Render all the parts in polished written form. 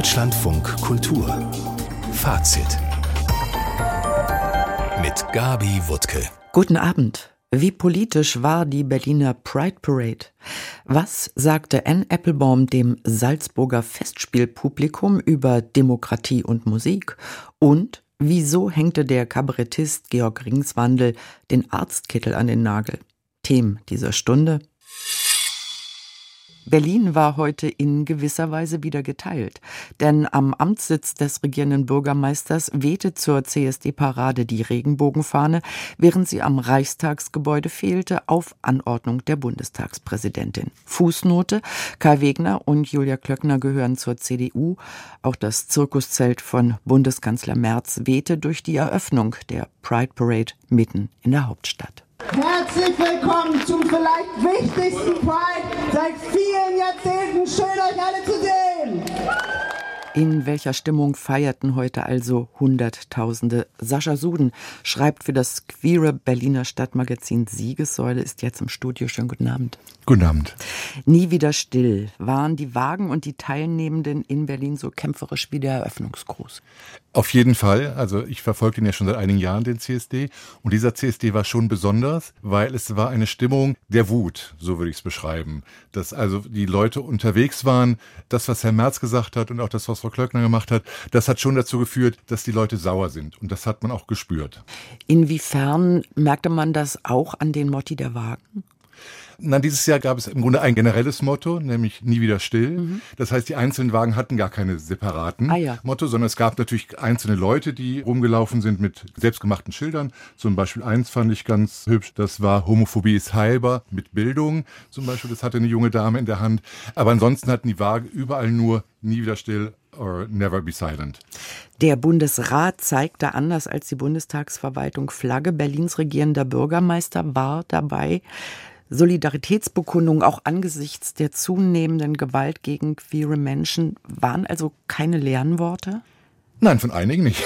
Deutschlandfunk Kultur Fazit mit Gabi Wuttke. Guten Abend. Wie politisch war die Berliner Pride Parade? Was sagte Anne Applebaum dem Salzburger Festspielpublikum über Demokratie und Musik? Und wieso hängte der Kabarettist Georg Ringswandel den Arztkittel an den Nagel? Themen dieser Stunde. Berlin war heute in gewisser Weise wieder geteilt, denn am Amtssitz des regierenden Bürgermeisters wehte zur CSD-Parade die Regenbogenfahne, während sie am Reichstagsgebäude fehlte, auf Anordnung der Bundestagspräsidentin. Fußnote: Kai Wegner und Julia Klöckner gehören zur CDU. Auch das Zirkuszelt von Bundeskanzler Merz wehte durch die Eröffnung der Pride Parade mitten in der Hauptstadt. Herzlich willkommen zum vielleicht wichtigsten Pride seit vielen Jahrzehnten. Schön, euch alle zu sehen. In welcher Stimmung feierten heute also Hunderttausende? Sascha Suden schreibt für das queere Berliner Stadtmagazin Siegessäule, ist jetzt im Studio. Schönen guten Abend. Guten Abend. Nie wieder still. Waren die Wagen und die Teilnehmenden in Berlin so kämpferisch wie der Eröffnungsgruß? Auf jeden Fall. Also ich verfolge den ja schon seit einigen Jahren, den CSD. Und dieser CSD war schon besonders, weil es war eine Stimmung der Wut, so würde ich es beschreiben. Dass also die Leute unterwegs waren. Das, was Herr Merz gesagt hat und auch das, was Frau Klöckner gemacht hat, das hat schon dazu geführt, dass die Leute sauer sind. Und das hat man auch gespürt. Inwiefern merkte man das auch an den Motti der Wagen? Nein, dieses Jahr gab es im Grunde ein generelles Motto, nämlich nie wieder still. Das heißt, die einzelnen Wagen hatten gar keine separaten Motto, sondern es gab natürlich einzelne Leute, die rumgelaufen sind mit selbstgemachten Schildern. Zum Beispiel eins fand ich ganz hübsch, das war Homophobie ist heilbar mit Bildung. Zum Beispiel, das hatte eine junge Dame in der Hand. Aber ansonsten hatten die Wagen überall nur nie wieder still or never be silent. Der Bundesrat zeigte anders als die Bundestagsverwaltung Flagge. Berlins regierender Bürgermeister war dabei. Solidaritätsbekundungen auch angesichts der zunehmenden Gewalt gegen queere Menschen waren also keine leeren Worte? Nein, von einigen nicht.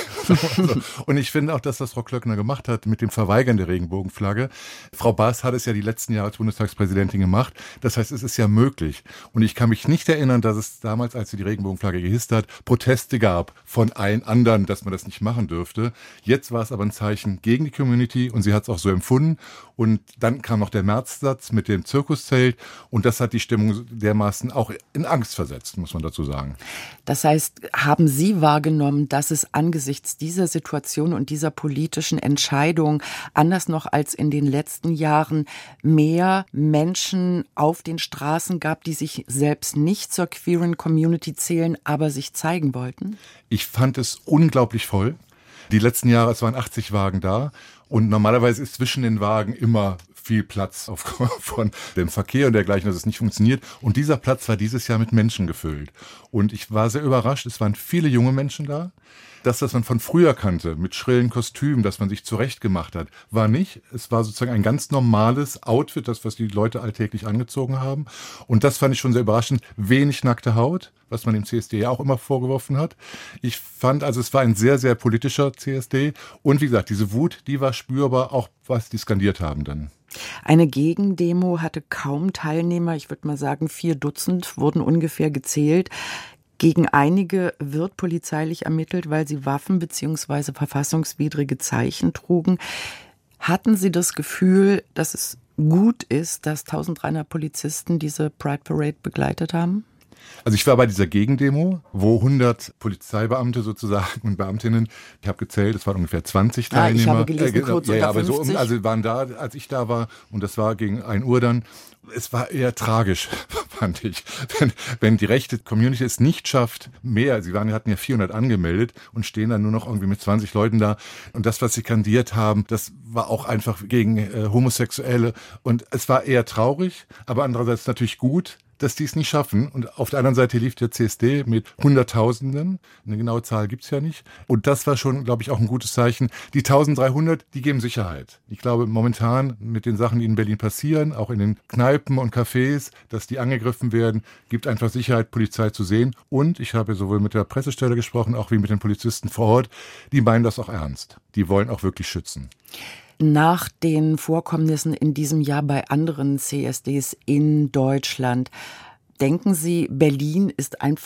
Und ich finde auch, dass was Frau Klöckner gemacht hat mit dem Verweigern der Regenbogenflagge. Frau Baas hat es ja die letzten Jahre als Bundestagspräsidentin gemacht. Das heißt, es ist ja möglich. Und ich kann mich nicht erinnern, dass es damals, als sie die Regenbogenflagge gehisst hat, Proteste gab von allen anderen, dass man das nicht machen dürfte. Jetzt war es aber ein Zeichen gegen die Community und sie hat es auch so empfunden. Und dann kam noch der Märzsatz mit dem Zirkuszelt und das hat die Stimmung dermaßen auch in Angst versetzt, muss man dazu sagen. Das heißt, haben Sie wahrgenommen, dass es angesichts dieser Situation und dieser politischen Entscheidung, anders noch als in den letzten Jahren, mehr Menschen auf den Straßen gab, die sich selbst nicht zur queeren Community zählen, aber sich zeigen wollten? Ich fand es unglaublich voll. Die letzten Jahre, es waren 80 Wagen da und normalerweise ist zwischen den Wagen immer viel Platz aufgrund von dem Verkehr und dergleichen, dass es nicht funktioniert. Und dieser Platz war dieses Jahr mit Menschen gefüllt. Und ich war sehr überrascht, es waren viele junge Menschen da. Das, was man von früher kannte, mit schrillen Kostümen, dass man sich zurechtgemacht hat, war nicht. Es war sozusagen ein ganz normales Outfit, das, was die Leute alltäglich angezogen haben. Und das fand ich schon sehr überraschend. Wenig nackte Haut, was man dem CSD ja auch immer vorgeworfen hat. Ich fand, also es war ein sehr, sehr politischer CSD. Und wie gesagt, diese Wut, die war spürbar, auch was die skandiert haben dann. Eine Gegendemo hatte kaum Teilnehmer. Ich würde mal sagen, 4 Dutzend wurden ungefähr gezählt. Gegen einige wird polizeilich ermittelt, weil sie Waffen bzw. verfassungswidrige Zeichen trugen. Hatten Sie das Gefühl, dass es gut ist, dass 1300 Polizisten diese Pride Parade begleitet haben? Also ich war bei dieser Gegendemo, wo 100 Polizeibeamte sozusagen und Beamtinnen, ich habe gezählt, es waren ungefähr 20 Teilnehmer. Ich habe gelesen, kurz unter 50. Also waren da, als ich da war, und das war gegen 1 Uhr dann. Es war eher tragisch, fand ich. Wenn die rechte Community es nicht schafft, mehr, hatten ja 400 angemeldet und stehen dann nur noch irgendwie mit 20 Leuten da. Und das, was sie kandidiert haben, das war auch einfach gegen Homosexuelle. Und es war eher traurig, aber andererseits natürlich gut, dass die es nicht schaffen. Und auf der anderen Seite lief der CSD mit Hunderttausenden. Eine genaue Zahl gibt's ja nicht. Und das war schon, glaube ich, auch ein gutes Zeichen. Die 1300, die geben Sicherheit. Ich glaube, momentan mit den Sachen, die in Berlin passieren, auch in den Kneipen und Cafés, dass die angegriffen werden, gibt einfach Sicherheit, Polizei zu sehen. Und ich habe sowohl mit der Pressestelle gesprochen, auch wie mit den Polizisten vor Ort. Die meinen das auch ernst. Die wollen auch wirklich schützen. Nach den Vorkommnissen in diesem Jahr bei anderen CSDs in Deutschland, denken Sie, Berlin ist einfach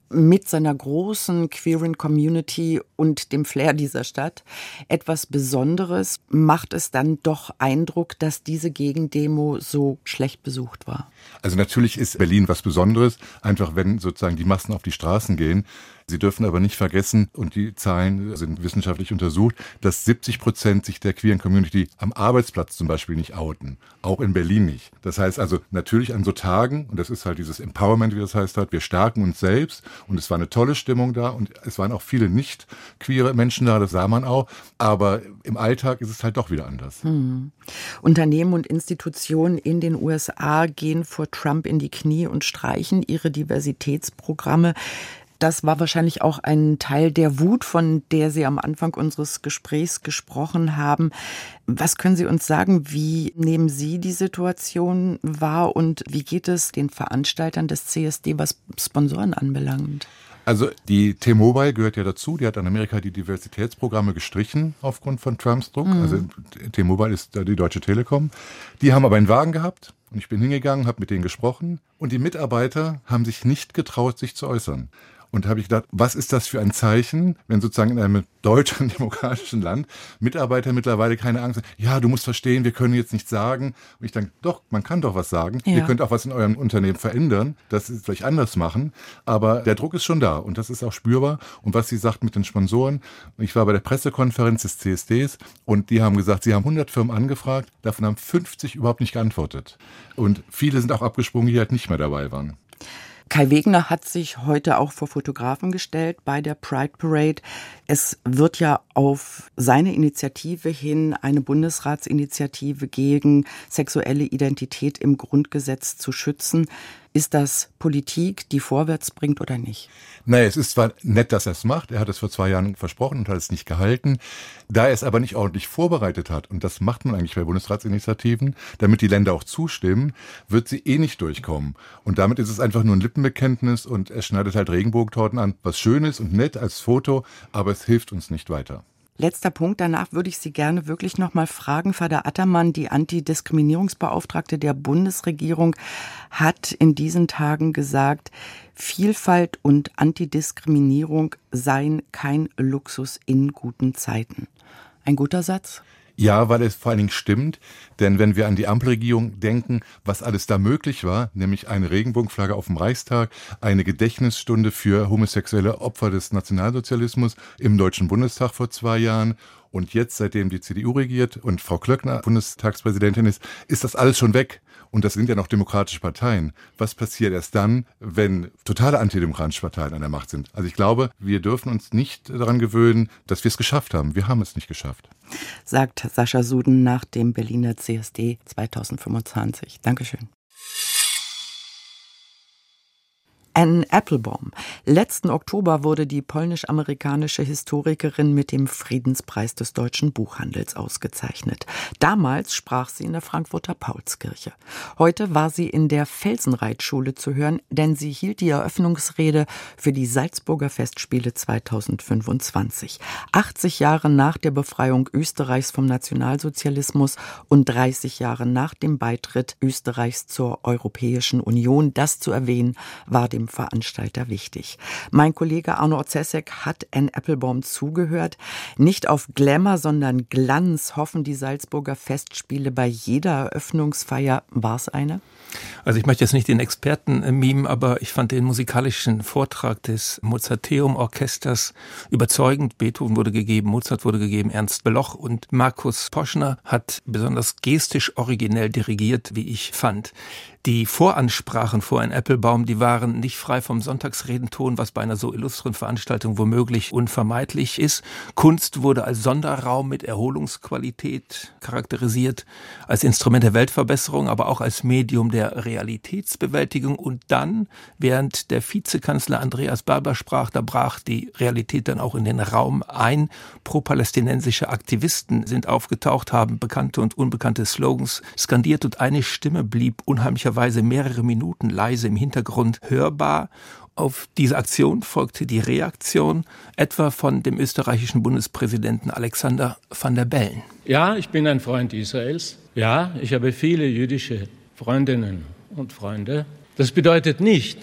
mit seiner großen queeren Community und dem Flair dieser Stadt etwas Besonderes, macht es dann doch Eindruck, dass diese Gegendemo so schlecht besucht war? Also natürlich ist Berlin was Besonderes, einfach wenn sozusagen die Massen auf die Straßen gehen. Sie dürfen aber nicht vergessen, und die Zahlen sind wissenschaftlich untersucht, dass 70% sich der queeren Community am Arbeitsplatz zum Beispiel nicht outen. Auch in Berlin nicht. Das heißt also natürlich an so Tagen, und das ist halt dieses Empowerment, wie das heißt, wir stärken uns selbst, und es war eine tolle Stimmung da und es waren auch viele nicht queere Menschen da, das sah man auch, aber im Alltag ist es halt doch wieder anders. Unternehmen und Institutionen in den USA gehen vor Trump in die Knie und streichen ihre Diversitätsprogramme. Das war wahrscheinlich auch ein Teil der Wut, von der Sie am Anfang unseres Gesprächs gesprochen haben. Was können Sie uns sagen? Wie nehmen Sie die Situation wahr und wie geht es den Veranstaltern des CSD, was Sponsoren anbelangt? Also die T-Mobile gehört ja dazu, die hat in Amerika die Diversitätsprogramme gestrichen aufgrund von Trumps Druck. Also T-Mobile ist die Deutsche Telekom. Die haben aber einen Wagen gehabt und ich bin hingegangen, habe mit denen gesprochen und die Mitarbeiter haben sich nicht getraut, sich zu äußern. Und da habe ich gedacht, was ist das für ein Zeichen, wenn sozusagen in einem deutschen, demokratischen Land Mitarbeiter mittlerweile keine Angst haben, ja, du musst verstehen, wir können jetzt nichts sagen. Und ich denke, doch, man kann doch was sagen. Ja. Ihr könnt auch was in eurem Unternehmen verändern, das ist vielleicht anders machen. Aber der Druck ist schon da und das ist auch spürbar. Und was sie sagt mit den Sponsoren, ich war bei der Pressekonferenz des CSDs und die haben gesagt, sie haben 100 Firmen angefragt, davon haben 50 überhaupt nicht geantwortet. Und viele sind auch abgesprungen, die halt nicht mehr dabei waren. Kai Wegner hat sich heute auch vor Fotografen gestellt bei der Pride Parade. Es wird ja auf seine Initiative hin eine Bundesratsinitiative gegen sexuelle Identität im Grundgesetz zu schützen. Ist das Politik, die vorwärts bringt oder nicht? Naja, es ist zwar nett, dass er es macht. Er hat es vor 2 Jahren versprochen und hat es nicht gehalten. Da er es aber nicht ordentlich vorbereitet hat, und das macht man eigentlich bei Bundesratsinitiativen, damit die Länder auch zustimmen, wird sie eh nicht durchkommen. Und damit ist es einfach nur ein Lippenbekenntnis und er schneidet halt Regenbogentorten an. Was schön ist und nett als Foto, aber es hilft uns nicht weiter. Letzter Punkt, danach würde ich Sie gerne wirklich noch mal fragen. Vater Attermann, die Antidiskriminierungsbeauftragte der Bundesregierung, hat in diesen Tagen gesagt, Vielfalt und Antidiskriminierung seien kein Luxus in guten Zeiten. Ein guter Satz? Ja, weil es vor allen Dingen stimmt, denn wenn wir an die Ampelregierung denken, was alles da möglich war, nämlich eine Regenbogenflagge auf dem Reichstag, eine Gedächtnisstunde für homosexuelle Opfer des Nationalsozialismus im Deutschen Bundestag vor 2 Jahren und jetzt, seitdem die CDU regiert und Frau Klöckner Bundestagspräsidentin ist das alles schon weg. Und das sind ja noch demokratische Parteien. Was passiert erst dann, wenn totale antidemokratische Parteien an der Macht sind? Also ich glaube, wir dürfen uns nicht daran gewöhnen, dass wir es geschafft haben. Wir haben es nicht geschafft. Sagt Sascha Suden nach dem Berliner CSD 2025. Dankeschön. Anne Applebaum. Letzten Oktober wurde die polnisch-amerikanische Historikerin mit dem Friedenspreis des deutschen Buchhandels ausgezeichnet. Damals sprach sie in der Frankfurter Paulskirche. Heute war sie in der Felsenreitschule zu hören, denn sie hielt die Eröffnungsrede für die Salzburger Festspiele 2025. 80 Jahre nach der Befreiung Österreichs vom Nationalsozialismus und 30 Jahre nach dem Beitritt Österreichs zur Europäischen Union. Das zu erwähnen, war dem Veranstalter wichtig. Mein Kollege Arno Orzesek hat Anne Applebaum zugehört. Nicht auf Glamour, sondern Glanz hoffen die Salzburger Festspiele bei jeder Eröffnungsfeier. War es eine? Also ich möchte jetzt nicht den Experten mimen, aber ich fand den musikalischen Vortrag des Mozarteum-Orchesters überzeugend. Beethoven wurde gegeben, Mozart wurde gegeben, Ernst Bloch und Markus Poschner hat besonders gestisch originell dirigiert, wie ich fand. Die Voransprachen vor Anne Applebaum, die waren nicht frei vom Sonntagsredenton, was bei einer so illustren Veranstaltung womöglich unvermeidlich ist. Kunst wurde als Sonderraum mit Erholungsqualität charakterisiert, als Instrument der Weltverbesserung, aber auch als Medium der Realitätsbewältigung. Und dann, während der Vizekanzler Andreas Barber sprach, da brach die Realität dann auch in den Raum ein. Pro-palästinensische Aktivisten sind aufgetaucht, haben bekannte und unbekannte Slogans skandiert und eine Stimme blieb unheimlicherweise mehrere Minuten leise im Hintergrund hörbar. Auf diese Aktion folgte die Reaktion, etwa von dem österreichischen Bundespräsidenten Alexander Van der Bellen. Ja, ich bin ein Freund Israels. Ja, ich habe viele jüdische Freundinnen und Freunde. Das bedeutet nicht,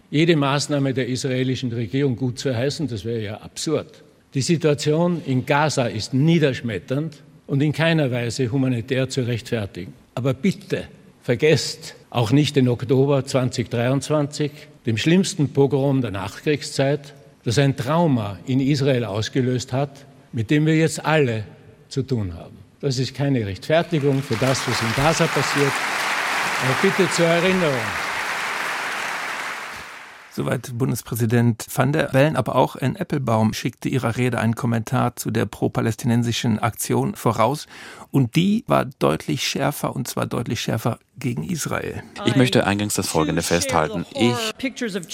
jede Maßnahme der israelischen Regierung gut zu heißen, das wäre ja absurd. Die Situation in Gaza ist niederschmetternd und in keiner Weise humanitär zu rechtfertigen. Aber bitte vergesst auch nicht den Oktober 2023, dem schlimmsten Pogrom der Nachkriegszeit, das ein Trauma in Israel ausgelöst hat, mit dem wir jetzt alle zu tun haben. Das ist keine Rechtfertigung für das, was in Gaza passiert. Aber bitte zur Erinnerung. Soweit Bundespräsident Van der Bellen, aber auch Anne Applebaum schickte ihrer Rede einen Kommentar zu der pro-palästinensischen Aktion voraus. Und die war deutlich schärfer, und zwar deutlich schärfer gegen Israel. Ich möchte eingangs das Folgende festhalten. Ich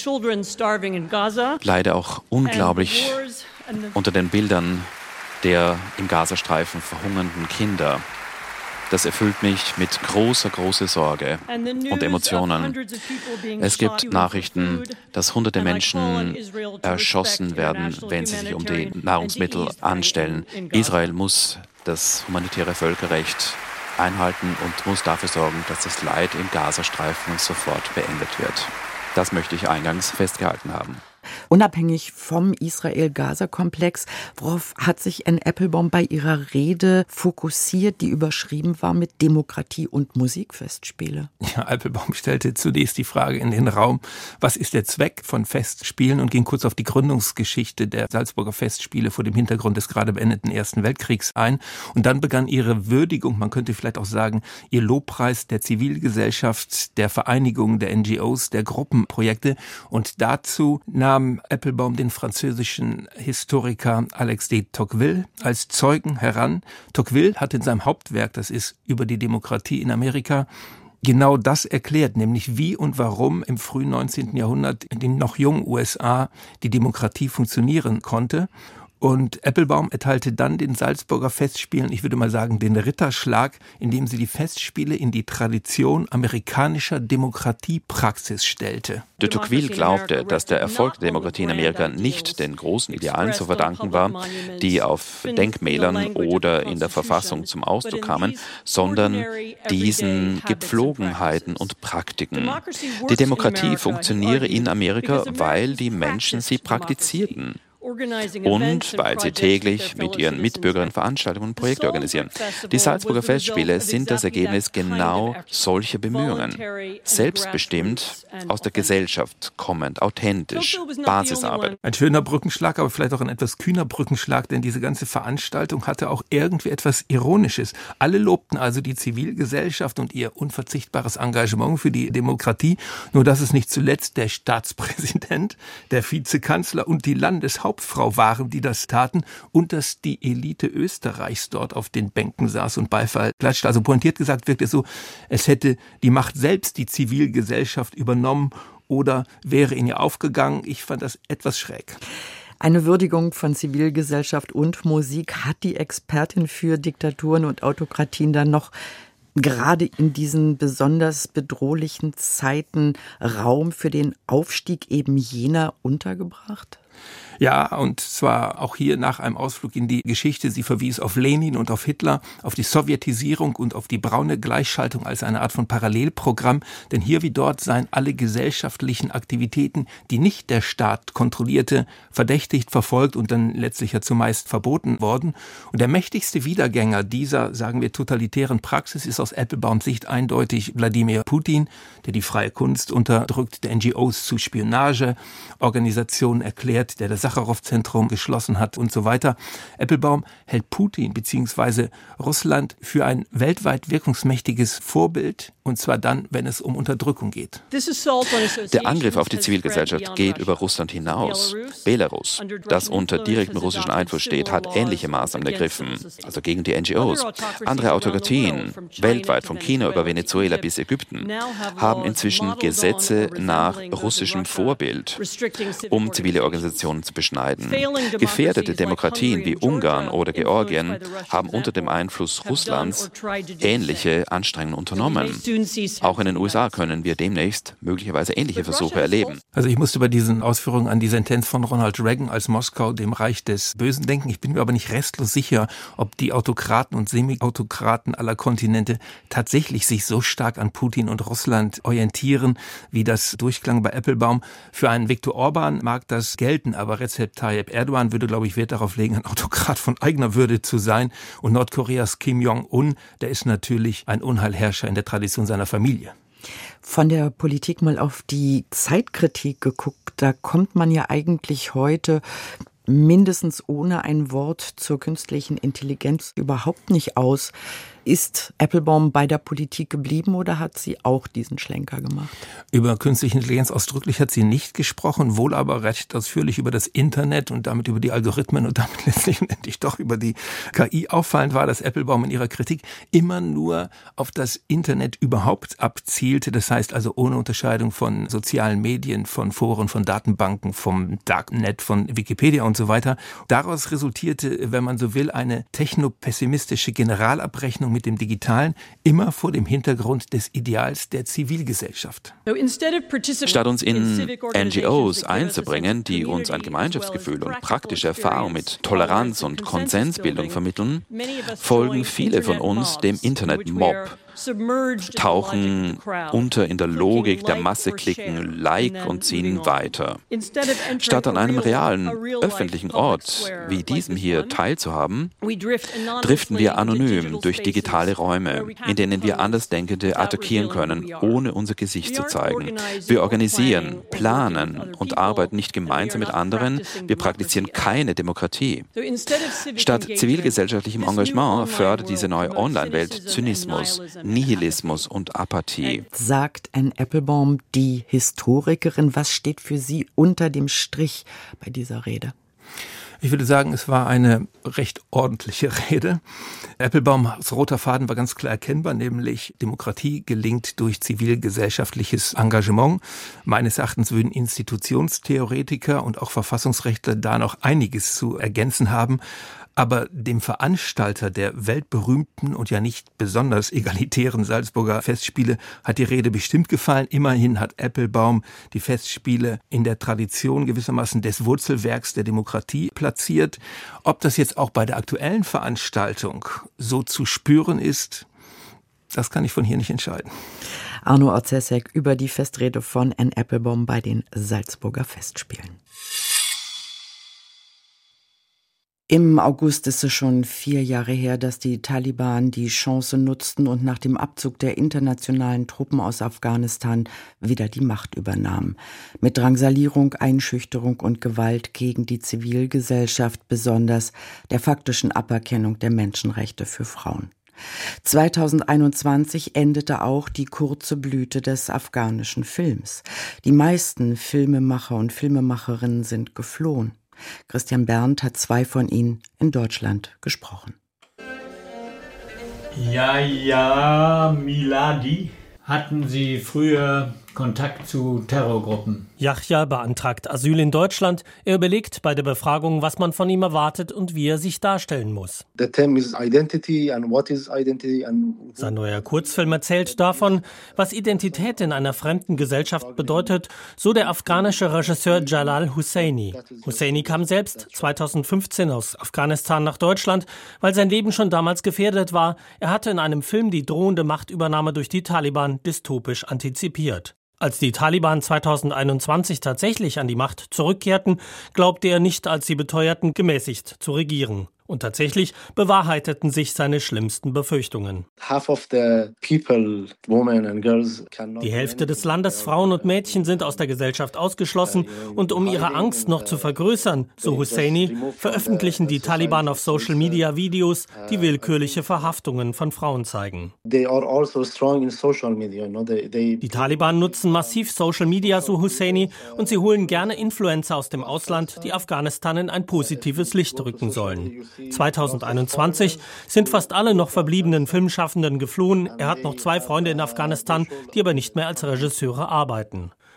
leide auch unglaublich unter den Bildern der im Gazastreifen verhungernden Kinder. Das erfüllt mich mit großer Sorge und Emotionen. Es gibt Nachrichten, dass hunderte Menschen erschossen werden, wenn sie sich um die Nahrungsmittel anstellen. Israel muss das humanitäre Völkerrecht einhalten und muss dafür sorgen, dass das Leid im Gazastreifen sofort beendet wird. Das möchte ich eingangs festgehalten haben. Unabhängig vom Israel-Gaza-Komplex, worauf hat sich Anne Applebaum bei ihrer Rede fokussiert, die überschrieben war mit Demokratie und Musikfestspiele? Ja, Applebaum stellte zunächst die Frage in den Raum, was ist der Zweck von Festspielen, und ging kurz auf die Gründungsgeschichte der Salzburger Festspiele vor dem Hintergrund des gerade beendeten Ersten Weltkriegs ein. Und dann begann ihre Würdigung, man könnte vielleicht auch sagen, ihr Lobpreis der Zivilgesellschaft, der Vereinigung, der NGOs, der Gruppenprojekte. Und dazu nahm Applebaum den französischen Historiker Alex de Tocqueville als Zeugen heran. Tocqueville hat in seinem Hauptwerk, das ist über die Demokratie in Amerika, genau das erklärt, nämlich wie und warum im frühen 19. Jahrhundert in den noch jungen USA die Demokratie funktionieren konnte. Und Applebaum erteilte dann den Salzburger Festspielen, ich würde mal sagen, den Ritterschlag, indem sie die Festspiele in die Tradition amerikanischer Demokratiepraxis stellte. De Tocqueville glaubte, dass der Erfolg der Demokratie in Amerika nicht den großen Idealen zu verdanken war, die auf Denkmälern oder in der Verfassung zum Ausdruck kamen, sondern diesen Gepflogenheiten und Praktiken. Die Demokratie funktioniere in Amerika, weil die Menschen sie praktizierten. Und weil sie täglich mit ihren Mitbürgern Veranstaltungen und Projekte organisieren. Die Salzburger Festspiele sind das Ergebnis genau solcher Bemühungen. Selbstbestimmt, aus der Gesellschaft kommend, authentisch, Basisarbeit. Ein schöner Brückenschlag, aber vielleicht auch ein etwas kühner Brückenschlag, denn diese ganze Veranstaltung hatte auch irgendwie etwas Ironisches. Alle lobten also die Zivilgesellschaft und ihr unverzichtbares Engagement für die Demokratie, nur dass es nicht zuletzt der Staatspräsident, der Vizekanzler und die Landeshauptfrau waren, die das taten, und dass die Elite Österreichs dort auf den Bänken saß und Beifall klatschte. Also pointiert gesagt wirkt es so, es hätte die Macht selbst die Zivilgesellschaft übernommen oder wäre in ihr aufgegangen. Ich fand das etwas schräg. Eine Würdigung von Zivilgesellschaft und Musik hat die Expertin für Diktaturen und Autokratien dann noch gerade in diesen besonders bedrohlichen Zeiten Raum für den Aufstieg eben jener untergebracht? Ja, und zwar auch hier nach einem Ausflug in die Geschichte. Sie verwies auf Lenin und auf Hitler, auf die Sowjetisierung und auf die braune Gleichschaltung als eine Art von Parallelprogramm. Denn hier wie dort seien alle gesellschaftlichen Aktivitäten, die nicht der Staat kontrollierte, verdächtigt, verfolgt und dann letztlich ja zumeist verboten worden. Und der mächtigste Wiedergänger dieser, sagen wir, totalitären Praxis ist aus Applebaums Sicht eindeutig Wladimir Putin, der die freie Kunst unterdrückt, der NGOs zu Spionageorganisationen erklärt, der das Sacharow-Zentrum geschlossen hat und so weiter. Applebaum hält Putin bzw. Russland für ein weltweit wirkungsmächtiges Vorbild, und zwar dann, wenn es um Unterdrückung geht. Der Angriff auf die Zivilgesellschaft geht über Russland hinaus. Belarus, das unter direktem russischen Einfluss steht, hat ähnliche Maßnahmen ergriffen, also gegen die NGOs. Andere Autokratien, weltweit von China über Venezuela bis Ägypten, haben inzwischen Gesetze nach russischem Vorbild, um zivile Organisationen Demonstrationen zu beschneiden. Gefährdete Demokratien wie Ungarn oder Georgien haben unter dem Einfluss Russlands ähnliche Anstrengungen unternommen. Auch in den USA können wir demnächst möglicherweise ähnliche Versuche erleben. Also ich musste bei diesen Ausführungen an die Sentenz von Ronald Reagan als Moskau dem Reich des Bösen denken. Ich bin mir aber nicht restlos sicher, ob die Autokraten und Semi-Autokraten aller Kontinente tatsächlich sich so stark an Putin und Russland orientieren, wie das durchklang bei Appelbaum. Für einen Viktor Orban mag das gelten, aber Recep Tayyip Erdogan würde, glaube ich, Wert darauf legen, ein Autokrat von eigener Würde zu sein. Und Nordkoreas Kim Jong-un, der ist natürlich ein Unheilherrscher in der Tradition seiner Familie. Von der Politik mal auf die Zeitkritik geguckt, da kommt man ja eigentlich heute mindestens ohne ein Wort zur künstlichen Intelligenz überhaupt nicht aus. Ist Appelbaum bei der Politik geblieben oder hat sie auch diesen Schlenker gemacht? Über künstliche Intelligenz ausdrücklich hat sie nicht gesprochen, wohl aber recht ausführlich über das Internet und damit über die Algorithmen und damit letztlich endlich doch über die KI. Auffallend war, dass Appelbaum in ihrer Kritik immer nur auf das Internet überhaupt abzielte. Das heißt also ohne Unterscheidung von sozialen Medien, von Foren, von Datenbanken, vom Darknet, von Wikipedia und so weiter. Daraus resultierte, wenn man so will, eine technopessimistische Generalabrechnung mit dem Digitalen, immer vor dem Hintergrund des Ideals der Zivilgesellschaft. Statt uns in NGOs einzubringen, die uns ein Gemeinschaftsgefühl und praktische Erfahrung mit Toleranz und Konsensbildung vermitteln, folgen viele von uns dem Internet-Mob, tauchen unter in der Logik der Masse, klicken Like und ziehen weiter. Statt an einem realen, öffentlichen Ort wie diesem hier teilzuhaben, driften wir anonym durch digitale Räume, in denen wir Andersdenkende attackieren können, ohne unser Gesicht zu zeigen. Wir organisieren, planen und arbeiten nicht gemeinsam mit anderen. Wir praktizieren keine Demokratie. Statt zivilgesellschaftlichem Engagement fördert diese neue Online-Welt Zynismus, Nihilismus und Apathie. Sagt Anne Appelbaum, die Historikerin, was steht für Sie unter dem Strich bei dieser Rede? Ich würde sagen, es war eine recht ordentliche Rede. Appelbaums roter Faden war ganz klar erkennbar, nämlich Demokratie gelingt durch zivilgesellschaftliches Engagement. Meines Erachtens würden Institutionstheoretiker und auch Verfassungsrechtler da noch einiges zu ergänzen haben. Aber dem Veranstalter der weltberühmten und ja nicht besonders egalitären Salzburger Festspiele hat die Rede bestimmt gefallen. Immerhin hat Appelbaum die Festspiele in der Tradition gewissermaßen des Wurzelwerks der Demokratie platziert. Ob das jetzt auch bei der aktuellen Veranstaltung so zu spüren ist, das kann ich von hier nicht entscheiden. Arno Orzesek über die Festrede von Anne Appelbaum bei den Salzburger Festspielen. Im August ist es schon 4 Jahre her, dass die Taliban die Chance nutzten und nach dem Abzug der internationalen Truppen aus Afghanistan wieder die Macht übernahmen. Mit Drangsalierung, Einschüchterung und Gewalt gegen die Zivilgesellschaft, besonders der faktischen Aberkennung der Menschenrechte für Frauen. 2021 endete auch die kurze Blüte des afghanischen Films. Die meisten Filmemacher und Filmemacherinnen sind geflohen. Christian Berndt hat 2 von ihnen in Deutschland gesprochen. Ja, Miladi. Hatten Sie früher Kontakt zu Terrorgruppen? Yahya beantragt Asyl in Deutschland. Er überlegt bei der Befragung, was man von ihm erwartet und wie er sich darstellen muss. Sein neuer Kurzfilm erzählt davon, was Identität in einer fremden Gesellschaft bedeutet, so der afghanische Regisseur Jalal Husseini. Husseini kam selbst 2015 aus Afghanistan nach Deutschland, weil sein Leben schon damals gefährdet war. Er hatte in einem Film die drohende Machtübernahme durch die Taliban dystopisch antizipiert. Als die Taliban 2021 tatsächlich an die Macht zurückkehrten, glaubte er nicht, als sie beteuerten, gemäßigt zu regieren. Und tatsächlich bewahrheiteten sich seine schlimmsten Befürchtungen. Die Hälfte des Landes, Frauen und Mädchen, sind aus der Gesellschaft ausgeschlossen. Und um ihre Angst noch zu vergrößern, so Husseini, veröffentlichen die Taliban auf Social Media Videos, die willkürliche Verhaftungen von Frauen zeigen. Die Taliban nutzen massiv Social Media, so Husseini, und sie holen gerne Influencer aus dem Ausland, die Afghanistan in ein positives Licht rücken sollen. 2021 sind fast alle noch verbliebenen Filmschaffenden geflohen. Er hat noch 2 Freunde in Afghanistan, die aber nicht mehr als Regisseure arbeiten.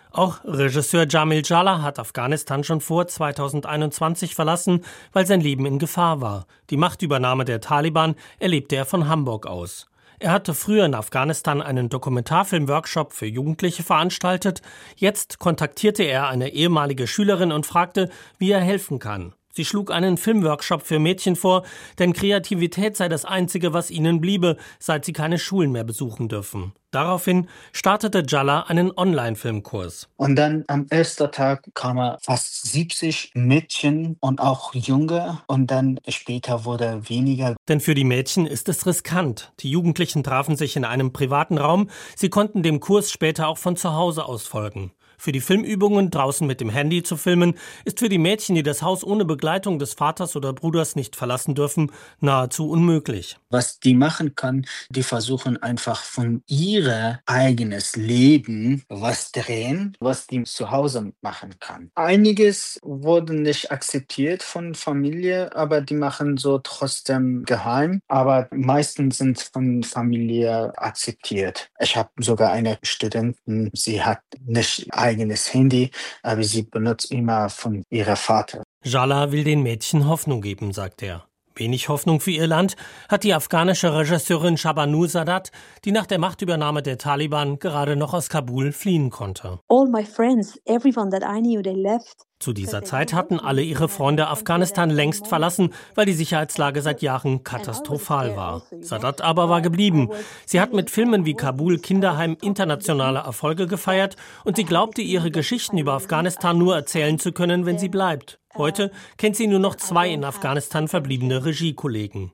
Auch Regisseur Jamil Jalal hat Afghanistan schon vor 2021 verlassen, weil sein Leben in Gefahr war. Die Machtübernahme der Taliban erlebte er von Hamburg aus. Er hatte früher in Afghanistan einen Dokumentarfilm-Workshop für Jugendliche veranstaltet. Jetzt kontaktierte er eine ehemalige Schülerin und fragte, wie er helfen kann. Sie schlug einen Filmworkshop für Mädchen vor, denn Kreativität sei das Einzige, was ihnen bliebe, seit sie keine Schulen mehr besuchen dürfen. Daraufhin startete Jalal einen Online-Filmkurs. Und dann am ersten Tag kamen fast 70 Mädchen und auch Junge. Und dann später wurde weniger. Denn für die Mädchen ist es riskant. Die Jugendlichen trafen sich in einem privaten Raum. Sie konnten dem Kurs später auch von zu Hause aus folgen. Für die Filmübungen draußen mit dem Handy zu filmen, ist für die Mädchen, die das Haus ohne Begleitung des Vaters oder Bruders nicht verlassen dürfen, nahezu unmöglich. Was die machen kann, die versuchen einfach von ihrem eigenes Leben was drehen, was die zu Hause machen kann. Einiges wurde nicht akzeptiert von Familie, aber die machen so trotzdem geheim. Aber meistens sind von Familie akzeptiert. Ich habe sogar eine Studentin, sie hat nicht eigenes Handy, aber sie benutzt immer von ihrem Vater. Jalal will den Mädchen Hoffnung geben, sagt er. Wenig Hoffnung für ihr Land hat die afghanische Regisseurin Shabnaz Sadat, die nach der Machtübernahme der Taliban gerade noch aus Kabul fliehen konnte. All my friends, everyone that I knew, they left. Zu dieser Zeit hatten alle ihre Freunde Afghanistan längst verlassen, weil die Sicherheitslage seit Jahren katastrophal war. Sadat aber war geblieben. Sie hat mit Filmen wie Kabul Kinderheim internationale Erfolge gefeiert und sie glaubte, ihre Geschichten über Afghanistan nur erzählen zu können, wenn sie bleibt. Heute kennt sie nur noch 2 in Afghanistan verbliebene Regiekollegen.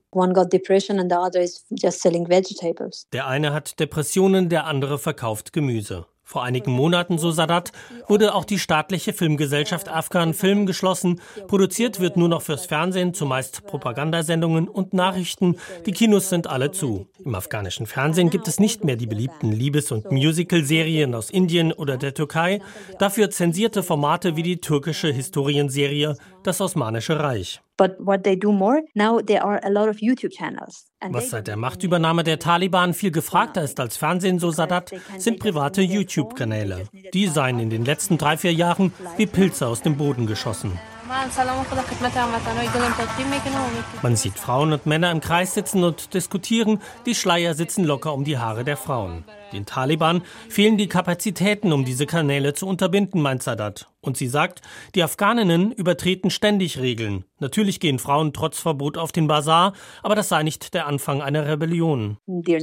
Der eine hat Depressionen, der andere verkauft Gemüse. Vor einigen Monaten, so Sadat, wurde auch die staatliche Filmgesellschaft Afghan Film geschlossen. Produziert wird nur noch fürs Fernsehen, zumeist Propagandasendungen und Nachrichten. Die Kinos sind alle zu. Im afghanischen Fernsehen gibt es nicht mehr die beliebten Liebes- und Musical-Serien aus Indien oder der Türkei. Dafür zensierte Formate wie die türkische Historienserie Das Osmanische Reich. Was seit der Machtübernahme der Taliban viel gefragter ist als Fernsehen, so Sadat, sind private YouTube-Kanäle. Die seien in den letzten 3-4 Jahren wie Pilze aus dem Boden geschossen. Man sieht Frauen und Männer im Kreis sitzen und diskutieren, die Schleier sitzen locker um die Haare der Frauen. Den Taliban fehlen die Kapazitäten, um diese Kanäle zu unterbinden, meint Sadat. Und sie sagt, die Afghaninnen übertreten ständig Regeln. Natürlich gehen Frauen trotz Verbot auf den Bazar, aber das sei nicht der Anfang einer Rebellion.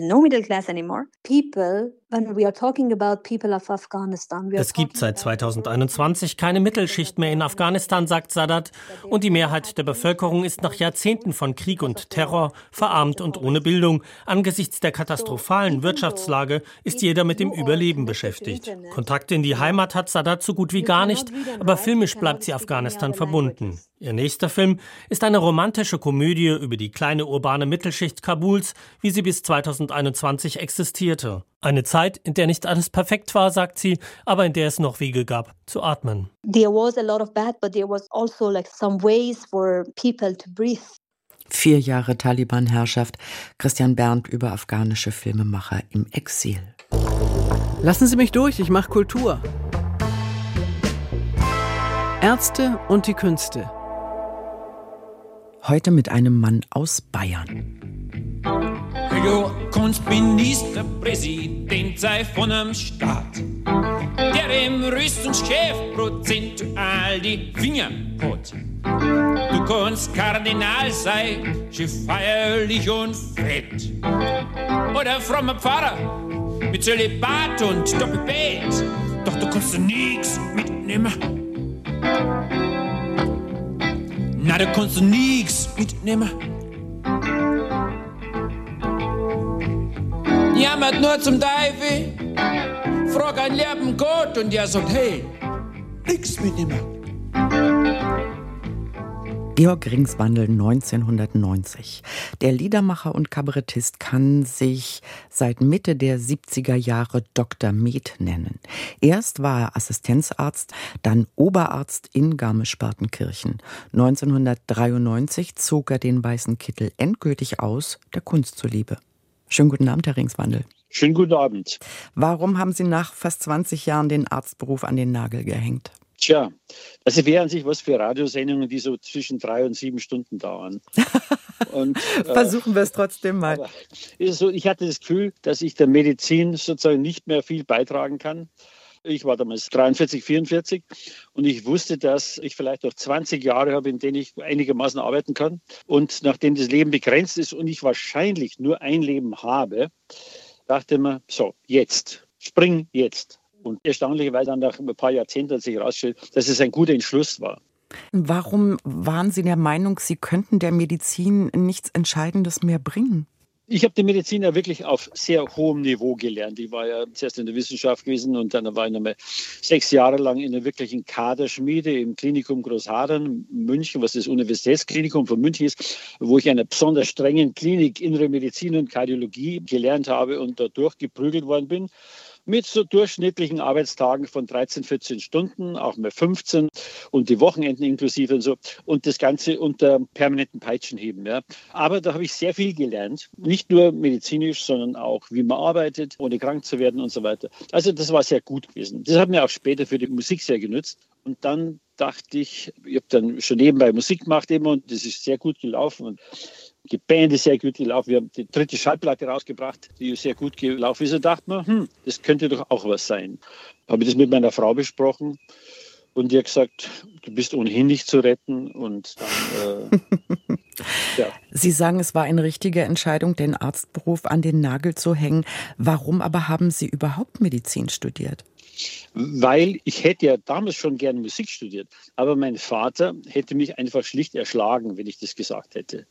Es gibt seit 2021 keine Mittelschicht mehr in Afghanistan, sagt Sadat. Und die Mehrheit der Bevölkerung ist nach Jahrzehnten von Krieg und Terror verarmt und ohne Bildung. Angesichts der katastrophalen Wirtschaftslage ist jeder mit dem Überleben beschäftigt. Kontakte in die Heimat hat Sadat so gut wie gar nicht, aber filmisch bleibt sie Afghanistan verbunden. Ihr nächster Film ist eine romantische Komödie über die kleine urbane Mittelschicht Kabuls, wie sie bis 2021 existierte. Eine Zeit, in der nicht alles perfekt war, sagt sie, aber in der es noch Wege gab, zu atmen. There was a lot of bad, but there was also like some ways for people to breathe. 4 Jahre Taliban-Herrschaft. Christian Berndt über afghanische Filmemacher im Exil. Lassen Sie mich durch, ich mache Kultur. Ärzte und die Künste. Heute mit einem Mann aus Bayern. Du kannst Ministerpräsident sein von einem Staat, der im höchsten Chef prozentual die Finger hat. Du kannst Kardinal sein, Chef feierlich und fett. Oder frommer Pfarrer mit Zölibat und Doppelbett. Doch du kannst nix mitnehmen. Na, du kannst nix mitnehmen. Jammert nur zum Teufel, frag einen lieben Gott und der sagt, hey, nix mitnehmen. Georg Ringswandel 1990. Der Liedermacher und Kabarettist kann sich seit Mitte der 70er Jahre Dr. Med nennen. Erst war er Assistenzarzt, dann Oberarzt in Garmisch-Partenkirchen. 1993 zog er den weißen Kittel endgültig aus, der Kunst zuliebe. Schönen guten Abend, Herr Ringswandel. Schönen guten Abend. Warum haben Sie nach fast 20 Jahren den Arztberuf an den Nagel gehängt? Tja, das wäre an sich was für Radiosendungen, die so zwischen 3 und 7 Stunden dauern. Und, versuchen wir es trotzdem mal. Ist es so, ich hatte das Gefühl, dass ich der Medizin sozusagen nicht mehr viel beitragen kann. Ich war damals 43, 44 und ich wusste, dass ich vielleicht noch 20 Jahre habe, in denen ich einigermaßen arbeiten kann. Und nachdem das Leben begrenzt ist und ich wahrscheinlich nur ein Leben habe, dachte man, so, jetzt, spring jetzt. Und erstaunlicherweise dann nach ein paar Jahrzehnten hat sich herausgestellt, dass es ein guter Entschluss war. Warum waren Sie der Meinung, Sie könnten der Medizin nichts Entscheidendes mehr bringen? Ich habe die Medizin ja wirklich auf sehr hohem Niveau gelernt. Ich war ja zuerst in der Wissenschaft gewesen und dann war ich nochmal 6 Jahre lang in einer wirklichen Kaderschmiede im Klinikum Großhadern, München, was das Universitätsklinikum von München ist, wo ich in einer besonders strengen Klinik Innere Medizin und Kardiologie gelernt habe und da durchgeprügelt worden bin. Mit so durchschnittlichen Arbeitstagen von 13, 14 Stunden, auch mal 15 und die Wochenenden inklusive und so. Und das Ganze unter permanenten Peitschenhieben. Ja. Aber da habe ich sehr viel gelernt. Nicht nur medizinisch, sondern auch, wie man arbeitet, ohne krank zu werden und so weiter. Also das war sehr gut gewesen. Das hat mir auch später für die Musik sehr genützt. Und dann dachte ich habe dann schon nebenbei Musik gemacht immer und das ist sehr gut gelaufen. Und die Band ist sehr gut gelaufen. Wir haben die 3. Schallplatte rausgebracht, die sehr gut gelaufen ist. Und dachte mir, das könnte doch auch was sein. Habe ich das mit meiner Frau besprochen und die hat gesagt, du bist ohnehin nicht zu retten. Und dann, ja. Sie sagen, es war eine richtige Entscheidung, den Arztberuf an den Nagel zu hängen. Warum aber haben Sie überhaupt Medizin studiert? Weil ich hätte ja damals schon gern Musik studiert, aber mein Vater hätte mich einfach schlicht erschlagen, wenn ich das gesagt hätte.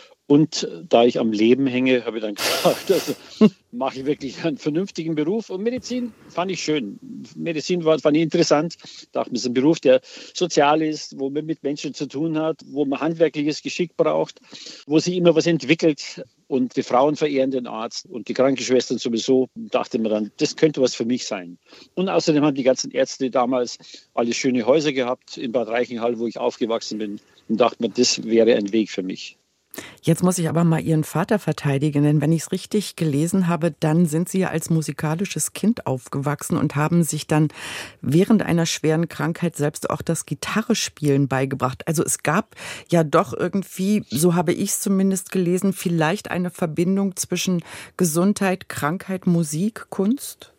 Und da ich am Leben hänge, habe ich dann gesagt, also mache ich wirklich einen vernünftigen Beruf. Und Medizin fand ich schön. Medizin fand ich interessant. Ich dachte, es ist ein Beruf, der sozial ist, wo man mit Menschen zu tun hat, wo man handwerkliches Geschick braucht, wo sich immer was entwickelt. Und die Frauen verehren den Arzt und die Krankenschwestern sowieso. Dachte mir dann, das könnte was für mich sein. Und außerdem haben die ganzen Ärzte damals alle schöne Häuser gehabt in Bad Reichenhall, wo ich aufgewachsen bin. Und dachte mir, das wäre ein Weg für mich. Jetzt muss ich aber mal Ihren Vater verteidigen, denn wenn ich es richtig gelesen habe, dann sind Sie ja als musikalisches Kind aufgewachsen und haben sich dann während einer schweren Krankheit selbst auch das Gitarrespielen beigebracht. Also es gab ja doch irgendwie, so habe ich es zumindest gelesen, vielleicht eine Verbindung zwischen Gesundheit, Krankheit, Musik, Kunst?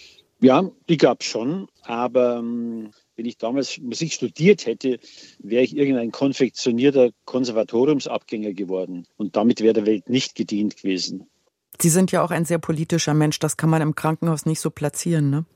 Ja, die gab es schon, aber wenn ich damals Musik studiert hätte, wäre ich irgendein konfektionierter Konservatoriumsabgänger geworden. Und damit wäre der Welt nicht gedient gewesen. Sie sind ja auch ein sehr politischer Mensch, das kann man im Krankenhaus nicht so platzieren, ne?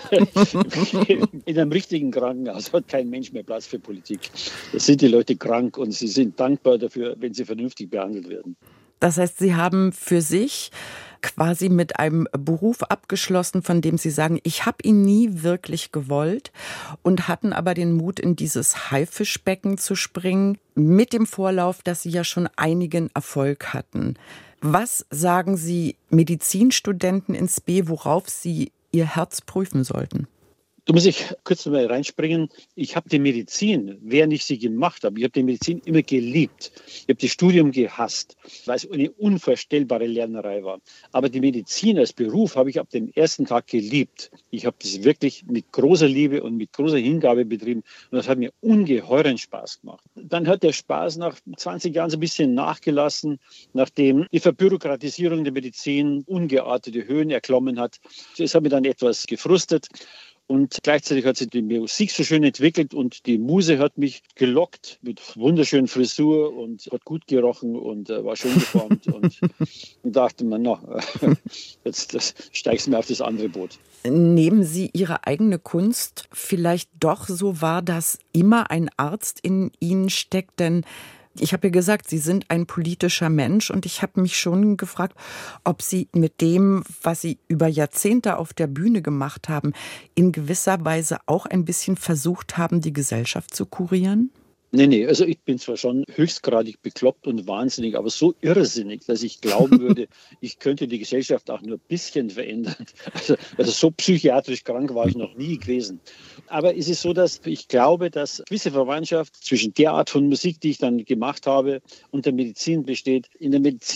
In einem richtigen Krankenhaus hat kein Mensch mehr Platz für Politik. Da sind die Leute krank und sie sind dankbar dafür, wenn sie vernünftig behandelt werden. Das heißt, Sie haben für sich quasi mit einem Beruf abgeschlossen, von dem Sie sagen, ich habe ihn nie wirklich gewollt und hatten aber den Mut, in dieses Haifischbecken zu springen, mit dem Vorlauf, dass Sie ja schon einigen Erfolg hatten. Was sagen Sie Medizinstudenten ins B, worauf sie ihr Herz prüfen sollten? Da muss ich kurz mal reinspringen. Ich habe die Medizin, während ich sie gemacht habe, ich habe die Medizin immer geliebt. Ich habe das Studium gehasst, weil es eine unvorstellbare Lernerei war. Aber die Medizin als Beruf habe ich ab dem ersten Tag geliebt. Ich habe das wirklich mit großer Liebe und mit großer Hingabe betrieben. Und das hat mir ungeheuren Spaß gemacht. Dann hat der Spaß nach 20 Jahren so ein bisschen nachgelassen, nachdem die Verbürokratisierung der Medizin ungeartete Höhen erklommen hat. Das hat mich dann etwas gefrustet. Und gleichzeitig hat sich die Musik so schön entwickelt und die Muse hat mich gelockt mit wunderschönen Frisur und hat gut gerochen und war schön geformt. Und dachte man, jetzt steigst du mir auf das andere Boot. Nehmen Sie Ihre eigene Kunst vielleicht doch so wahr, dass immer ein Arzt in Ihnen steckt? Denn ich habe ja gesagt, Sie sind ein politischer Mensch und ich habe mich schon gefragt, ob Sie mit dem, was Sie über Jahrzehnte auf der Bühne gemacht haben, in gewisser Weise auch ein bisschen versucht haben, die Gesellschaft zu kurieren? Nee, also ich bin zwar schon höchstgradig bekloppt und wahnsinnig, aber so irrsinnig, dass ich glauben würde, ich könnte die Gesellschaft auch nur ein bisschen verändern. Also so psychiatrisch krank war ich noch nie gewesen. Aber es ist so, dass ich glaube, dass gewisse Verwandtschaft zwischen der Art von Musik, die ich dann gemacht habe, und der Medizin besteht. In der Medizin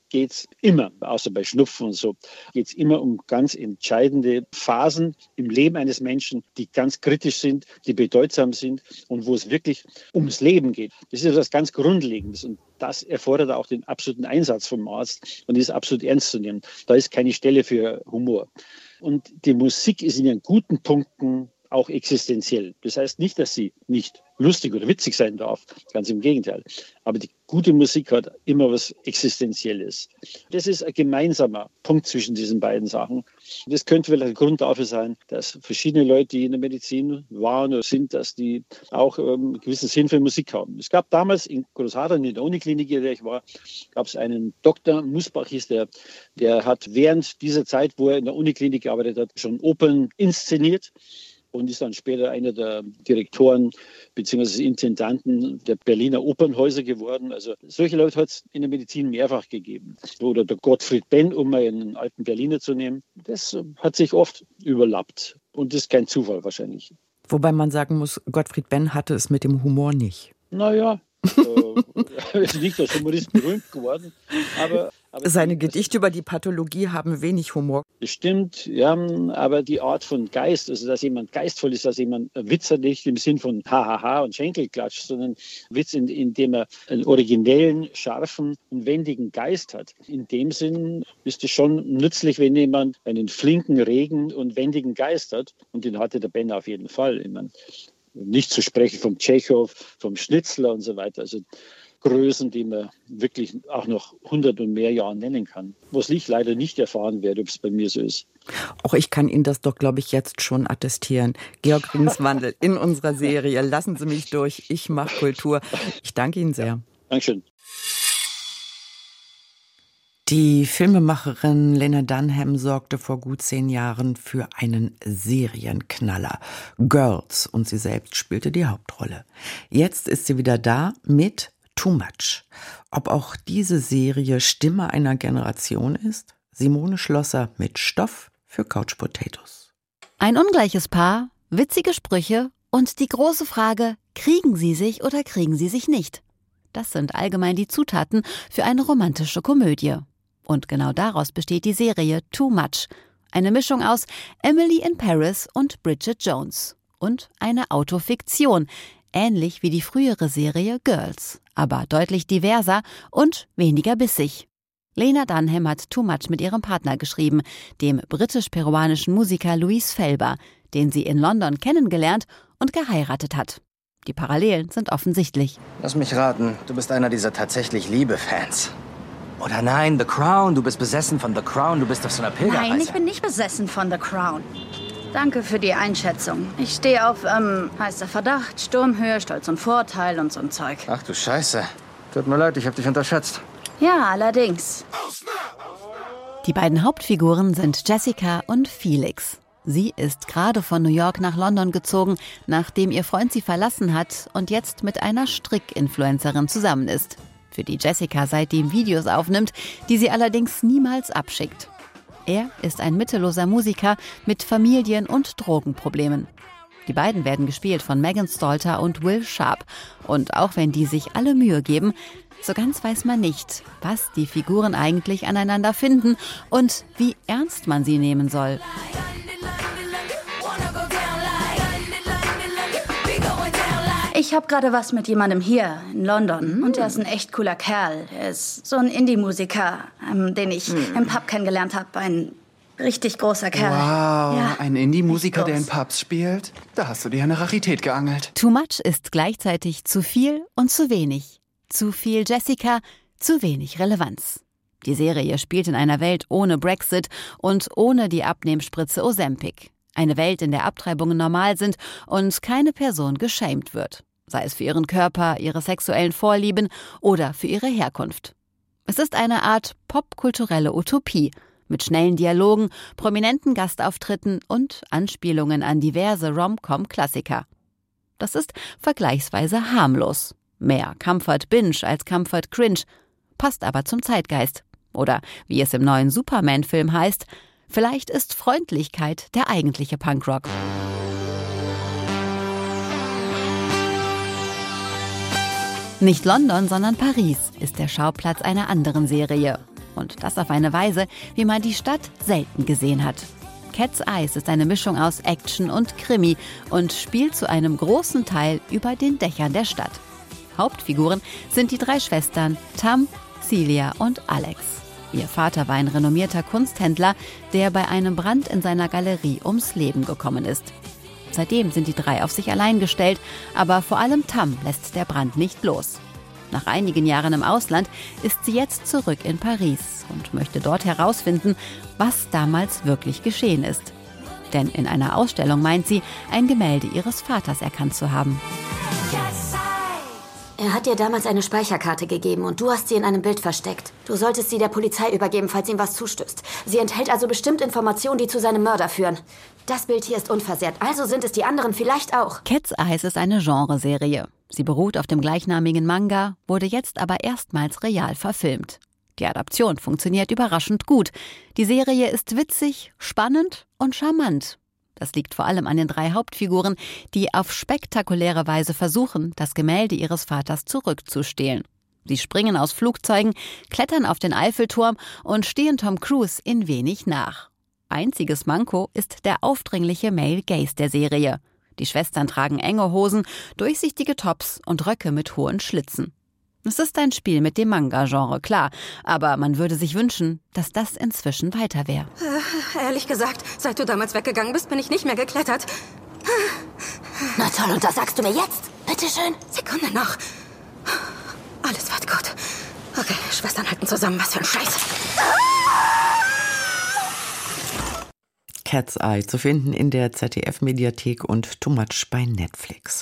geht es immer, außer bei Schnupfen und so, geht es immer um ganz entscheidende Phasen im Leben eines Menschen, die ganz kritisch sind, die bedeutsam sind und wo es wirklich ums Leben geht. Das ist etwas ganz Grundlegendes und das erfordert auch den absoluten Einsatz vom Arzt und ist absolut ernst zu nehmen. Da ist keine Stelle für Humor. Und die Musik ist in ihren guten Punkten auch existenziell. Das heißt nicht, dass sie nicht lustig oder witzig sein darf, ganz im Gegenteil. Aber die gute Musik hat immer was Existenzielles. Das ist ein gemeinsamer Punkt zwischen diesen beiden Sachen. Das könnte vielleicht ein Grund dafür sein, dass verschiedene Leute, die in der Medizin waren oder sind, dass die auch einen gewissen Sinn für Musik haben. Es gab damals in Großhadern, in der Uniklinik, in der ich war, gab es einen Dr. Musbach, hieß der hat während dieser Zeit, wo er in der Uniklinik gearbeitet hat, schon Opern inszeniert. Und ist dann später einer der Direktoren bzw. Intendanten der Berliner Opernhäuser geworden. Also solche Leute hat es in der Medizin mehrfach gegeben. Oder der Gottfried Benn, um mal einen alten Berliner zu nehmen. Das hat sich oft überlappt. Und das ist kein Zufall wahrscheinlich. Wobei man sagen muss, Gottfried Benn hatte es mit dem Humor nicht. Naja, ist nicht als Humorist berühmt geworden. Aber seine Gedichte über die Pathologie haben wenig Humor. Das stimmt, ja, aber die Art von Geist, also dass jemand geistvoll ist, dass jemand Witz hat, nicht im Sinn von Hahaha und Schenkelklatsch, sondern Witz, indem er einen originellen, scharfen und wendigen Geist hat. In dem Sinn ist es schon nützlich, wenn jemand einen flinken, regen und wendigen Geist hat. Und den hatte der Ben auf jeden Fall. Ich meine, nicht zu sprechen vom Tschechow, vom Schnitzler und so weiter. Also Größen, die man wirklich auch noch 100 und mehr Jahren nennen kann. Was ich leider nicht erfahren werde, ob es bei mir so ist. Auch ich kann Ihnen das doch, glaube ich, jetzt schon attestieren. Georg Ringswandl in unserer Serie Lassen Sie mich durch, ich mache Kultur. Ich danke Ihnen sehr. Ja, Dankeschön. Die Filmemacherin Lena Dunham sorgte vor gut 10 Jahren für einen Serienknaller. Girls, und sie selbst spielte die Hauptrolle. Jetzt ist sie wieder da mit Too Much. Ob auch diese Serie Stimme einer Generation ist? Simone Schlosser mit Stoff für Couch Potatoes. Ein ungleiches Paar, witzige Sprüche und die große Frage, kriegen sie sich oder kriegen sie sich nicht? Das sind allgemein die Zutaten für eine romantische Komödie. Und genau daraus besteht die Serie Too Much. Eine Mischung aus Emily in Paris und Bridget Jones. Und eine Autofiktion, ähnlich wie die frühere Serie Girls, aber deutlich diverser und weniger bissig. Lena Dunham hat Too Much mit ihrem Partner geschrieben, dem britisch-peruanischen Musiker Luis Felber, den sie in London kennengelernt und geheiratet hat. Die Parallelen sind offensichtlich. Lass mich raten, du bist einer dieser tatsächlich Liebe-Fans. Oder nein, The Crown, du bist besessen von The Crown, du bist auf so einer Pilgerreise. Nein, ich bin nicht besessen von The Crown. Danke für die Einschätzung. Ich stehe auf heißer Verdacht, Sturmhöhe, Stolz und Vorteil und so ein Zeug. Ach du Scheiße. Tut mir leid, ich hab dich unterschätzt. Ja, allerdings. Die beiden Hauptfiguren sind Jessica und Felix. Sie ist gerade von New York nach London gezogen, nachdem ihr Freund sie verlassen hat und jetzt mit einer Strick-Influencerin zusammen ist, für die Jessica seitdem Videos aufnimmt, die sie allerdings niemals abschickt. Er ist ein mittelloser Musiker mit Familien- und Drogenproblemen. Die beiden werden gespielt von Megan Stalter und Will Sharp. Und auch wenn die sich alle Mühe geben, so ganz weiß man nicht, was die Figuren eigentlich aneinander finden und wie ernst man sie nehmen soll. Ich habe gerade was mit jemandem hier in London und er ist ein echt cooler Kerl. Er ist so ein Indie-Musiker, den ich im Pub kennengelernt habe. Ein richtig großer Kerl. Wow, ja, ein Indie-Musiker, der in Pubs spielt? Da hast du dir eine Rarität geangelt. Too Much ist gleichzeitig zu viel und zu wenig. Zu viel Jessica, zu wenig Relevanz. Die Serie spielt in einer Welt ohne Brexit und ohne die Abnehmspritze Ozempic. Eine Welt, in der Abtreibungen normal sind und keine Person geschämt wird. Sei es für ihren Körper, ihre sexuellen Vorlieben oder für ihre Herkunft. Es ist eine Art popkulturelle Utopie mit schnellen Dialogen, prominenten Gastauftritten und Anspielungen an diverse Rom-Com-Klassiker. Das ist vergleichsweise harmlos. Mehr Comfort-Binge als Comfort-Cringe, passt aber zum Zeitgeist. Oder, wie es im neuen Superman-Film heißt, vielleicht ist Freundlichkeit der eigentliche Punkrock. Nicht London, sondern Paris ist der Schauplatz einer anderen Serie. Und das auf eine Weise, wie man die Stadt selten gesehen hat. Cat's Eyes ist eine Mischung aus Action und Krimi und spielt zu einem großen Teil über den Dächern der Stadt. Hauptfiguren sind die 3 Schwestern Tam, Celia und Alex. Ihr Vater war ein renommierter Kunsthändler, der bei einem Brand in seiner Galerie ums Leben gekommen ist. Seitdem sind die 3 auf sich allein gestellt, aber vor allem Tam lässt der Brand nicht los. Nach einigen Jahren im Ausland ist sie jetzt zurück in Paris und möchte dort herausfinden, was damals wirklich geschehen ist. Denn in einer Ausstellung meint sie, ein Gemälde ihres Vaters erkannt zu haben. Er hat dir damals eine Speicherkarte gegeben und du hast sie in einem Bild versteckt. Du solltest sie der Polizei übergeben, falls ihm was zustößt. Sie enthält also bestimmt Informationen, die zu seinem Mörder führen. Das Bild hier ist unversehrt, also sind es die anderen vielleicht auch. Cat's Eyes ist eine Genreserie. Sie beruht auf dem gleichnamigen Manga, wurde jetzt aber erstmals real verfilmt. Die Adaption funktioniert überraschend gut. Die Serie ist witzig, spannend und charmant. Das liegt vor allem an den 3 Hauptfiguren, die auf spektakuläre Weise versuchen, das Gemälde ihres Vaters zurückzustehlen. Sie springen aus Flugzeugen, klettern auf den Eiffelturm und stehen Tom Cruise in wenig nach. Einziges Manko ist der aufdringliche Male Gaze der Serie. Die Schwestern tragen enge Hosen, durchsichtige Tops und Röcke mit hohen Schlitzen. Es ist ein Spiel mit dem Manga-Genre, klar, aber man würde sich wünschen, dass das inzwischen weiter wäre. Ehrlich gesagt, seit du damals weggegangen bist, bin ich nicht mehr geklettert. Na toll, und das sagst du mir jetzt? Bitteschön. Sekunde noch. Alles wird gut. Okay, Schwestern halten zusammen, was für ein Scheiß. Cat's Eye zu finden in der ZDF-Mediathek und Too Much bei Netflix.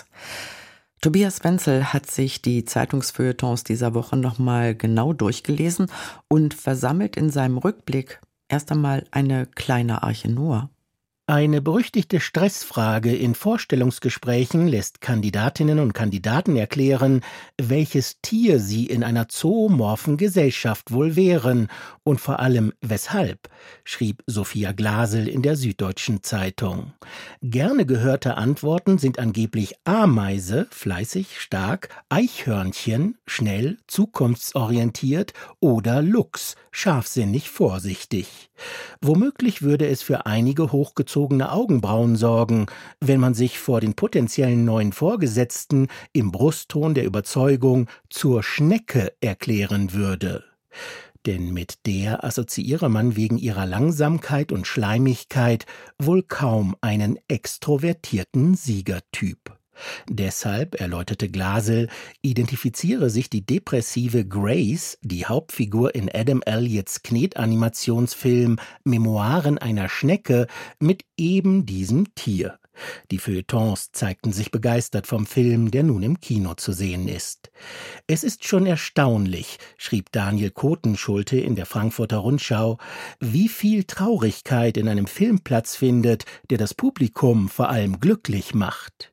Tobias Wenzel hat sich die Zeitungsfeuilletons dieser Woche nochmal genau durchgelesen und versammelt in seinem Rückblick erst einmal eine kleine Arche Noah. Eine berüchtigte Stressfrage in Vorstellungsgesprächen lässt Kandidatinnen und Kandidaten erklären, welches Tier sie in einer zoomorphen Gesellschaft wohl wären und vor allem weshalb, schrieb Sophia Glasel in der Süddeutschen Zeitung. Gerne gehörte Antworten sind angeblich Ameise, fleißig, stark, Eichhörnchen, schnell, zukunftsorientiert oder Luchs, scharfsinnig, vorsichtig. Womöglich würde es für einige hochgezogene Augenbrauen sorgen, wenn man sich vor den potenziellen neuen Vorgesetzten im Brustton der Überzeugung zur Schnecke erklären würde. Denn mit der assoziiere man wegen ihrer Langsamkeit und Schleimigkeit wohl kaum einen extrovertierten Siegertyp. Deshalb, erläuterte Glasel, identifiziere sich die depressive Grace, die Hauptfigur in Adam Elliots Knetanimationsfilm Memoiren einer Schnecke, mit eben diesem Tier. Die Feuilletons zeigten sich begeistert vom Film, der nun im Kino zu sehen ist. Es ist schon erstaunlich, schrieb Daniel Kotenschulte in der Frankfurter Rundschau, wie viel Traurigkeit in einem Film Platz findet, der das Publikum vor allem glücklich macht.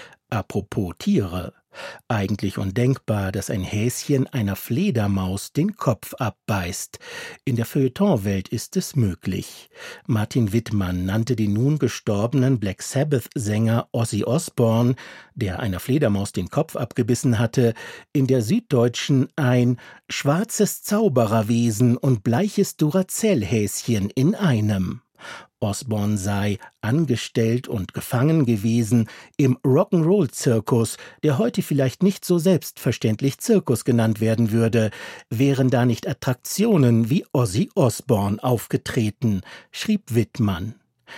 Apropos Tiere. Eigentlich undenkbar, dass ein Häschen einer Fledermaus den Kopf abbeißt. In der Feuilletonwelt ist es möglich. Martin Wittmann nannte den nun gestorbenen Black Sabbath-Sänger Ozzy Osbourne, der einer Fledermaus den Kopf abgebissen hatte, in der Süddeutschen ein schwarzes Zaubererwesen und bleiches Duracell-Häschen in einem. Osbourne sei angestellt und gefangen gewesen im Rock'n'Roll-Zirkus, der heute vielleicht nicht so selbstverständlich Zirkus genannt werden würde, wären da nicht Attraktionen wie Ozzy Osbourne aufgetreten, schrieb Wittmann.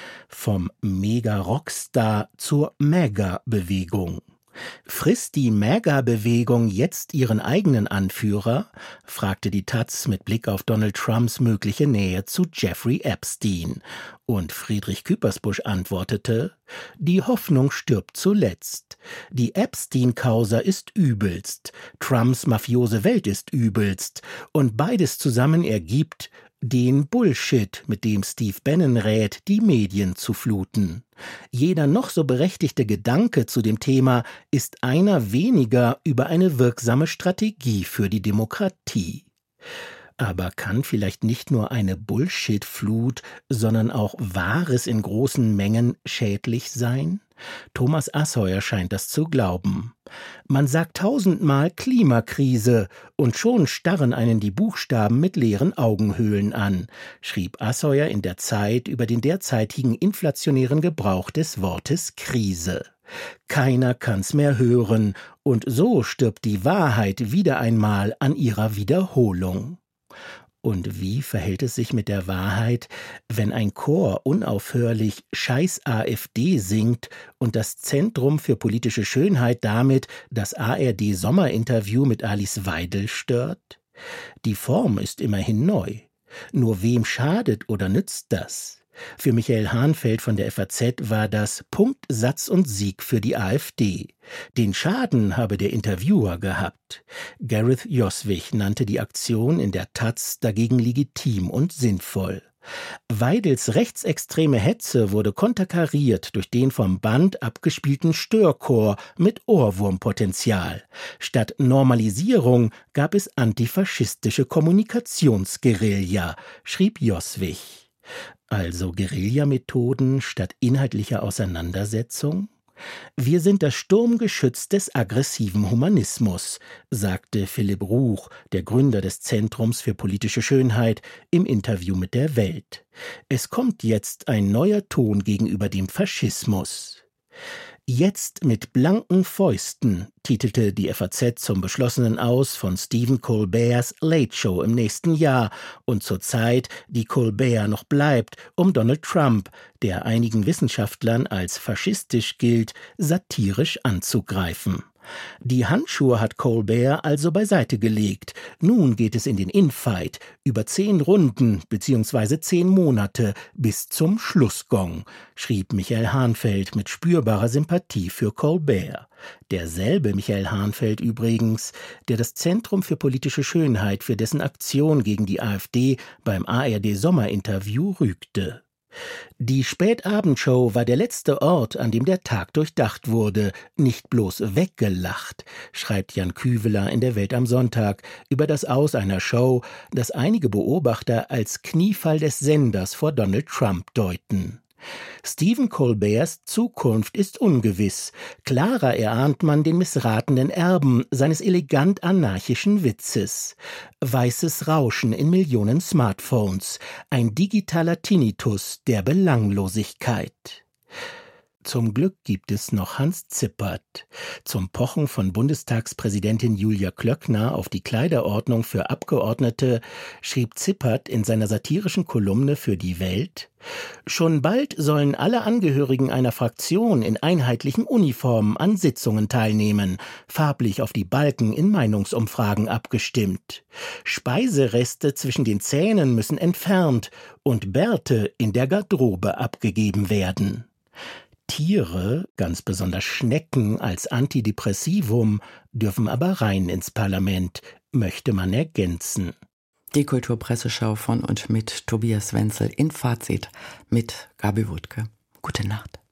Vom Mega-Rockstar zur Mega-Bewegung. Frisst die MAGA-Bewegung jetzt ihren eigenen Anführer? Fragte die taz mit Blick auf Donald Trumps mögliche Nähe zu Jeffrey Epstein. Und Friedrich Küppersbusch antwortete, die Hoffnung stirbt zuletzt. Die Epstein-Causa ist übelst, Trumps mafiose Welt ist übelst, und beides zusammen ergibt den Bullshit, mit dem Steve Bannon rät, die Medien zu fluten. Jeder noch so berechtigte Gedanke zu dem Thema ist einer weniger über eine wirksame Strategie für die Demokratie. Aber kann vielleicht nicht nur eine Bullshit-Flut, sondern auch Wahres in großen Mengen schädlich sein? Thomas Asheuer scheint das zu glauben. Man sagt 1000-mal Klimakrise und schon starren einen die Buchstaben mit leeren Augenhöhlen an, schrieb Assauer in der Zeit über den derzeitigen inflationären Gebrauch des Wortes Krise. Keiner kann's mehr hören, und so stirbt die Wahrheit wieder einmal an ihrer Wiederholung. Und wie verhält es sich mit der Wahrheit, wenn ein Chor unaufhörlich Scheiß AfD singt und das Zentrum für politische Schönheit damit das ARD-Sommerinterview mit Alice Weidel stört? Die Form ist immerhin neu. Nur wem schadet oder nützt das? Für Michael Hahnfeld von der FAZ war das Punkt, Satz und Sieg für die AfD. Den Schaden habe der Interviewer gehabt. Gareth Joswig nannte die Aktion in der taz dagegen legitim und sinnvoll. Weidels rechtsextreme Hetze wurde konterkariert durch den vom Band abgespielten Störchor mit Ohrwurmpotenzial. Statt Normalisierung gab es antifaschistische Kommunikationsguerilla, schrieb Joswig. Also Guerillamethoden statt inhaltlicher Auseinandersetzung? Wir sind das Sturmgeschütz des aggressiven Humanismus, sagte Philipp Ruch, der Gründer des Zentrums für politische Schönheit, im Interview mit der Welt. Es kommt jetzt ein neuer Ton gegenüber dem Faschismus. Jetzt mit blanken Fäusten, titelte die FAZ zum beschlossenen Aus von Stephen Colberts Late Show im nächsten Jahr und zur Zeit, die Colbert noch bleibt, um Donald Trump, der einigen Wissenschaftlern als faschistisch gilt, satirisch anzugreifen. Die Handschuhe hat Colbert also beiseite gelegt. Nun geht es in den Infight über 10 Runden bzw. 10 Monate bis zum Schlussgong, schrieb Michael Hahnfeld mit spürbarer Sympathie für Colbert. Derselbe Michael Hahnfeld übrigens, der das Zentrum für politische Schönheit für dessen Aktion gegen die AfD beim ARD-Sommerinterview rügte. Die Spätabendshow war der letzte Ort, an dem der Tag durchdacht wurde, nicht bloß weggelacht, schreibt Jan Küveler in der Welt am Sonntag über das Aus einer Show, das einige Beobachter als Kniefall des Senders vor Donald Trump deuten. Stephen Colberts Zukunft ist ungewiss. Klarer erahnt man den missratenen Erben seines elegant anarchischen Witzes. Weißes Rauschen in Millionen Smartphones. Ein digitaler Tinnitus der Belanglosigkeit. Zum Glück gibt es noch Hans Zippert. Zum Pochen von Bundestagspräsidentin Julia Klöckner auf die Kleiderordnung für Abgeordnete schrieb Zippert in seiner satirischen Kolumne für die Welt: Schon bald sollen alle Angehörigen einer Fraktion in einheitlichen Uniformen an Sitzungen teilnehmen, farblich auf die Balken in Meinungsumfragen abgestimmt. Speisereste zwischen den Zähnen müssen entfernt und Bärte in der Garderobe abgegeben werden. Tiere, ganz besonders Schnecken als Antidepressivum, dürfen aber rein ins Parlament, möchte man ergänzen. Die Kulturpresseschau von und mit Tobias Wenzel in Fazit mit Gabi Wuttke. Gute Nacht.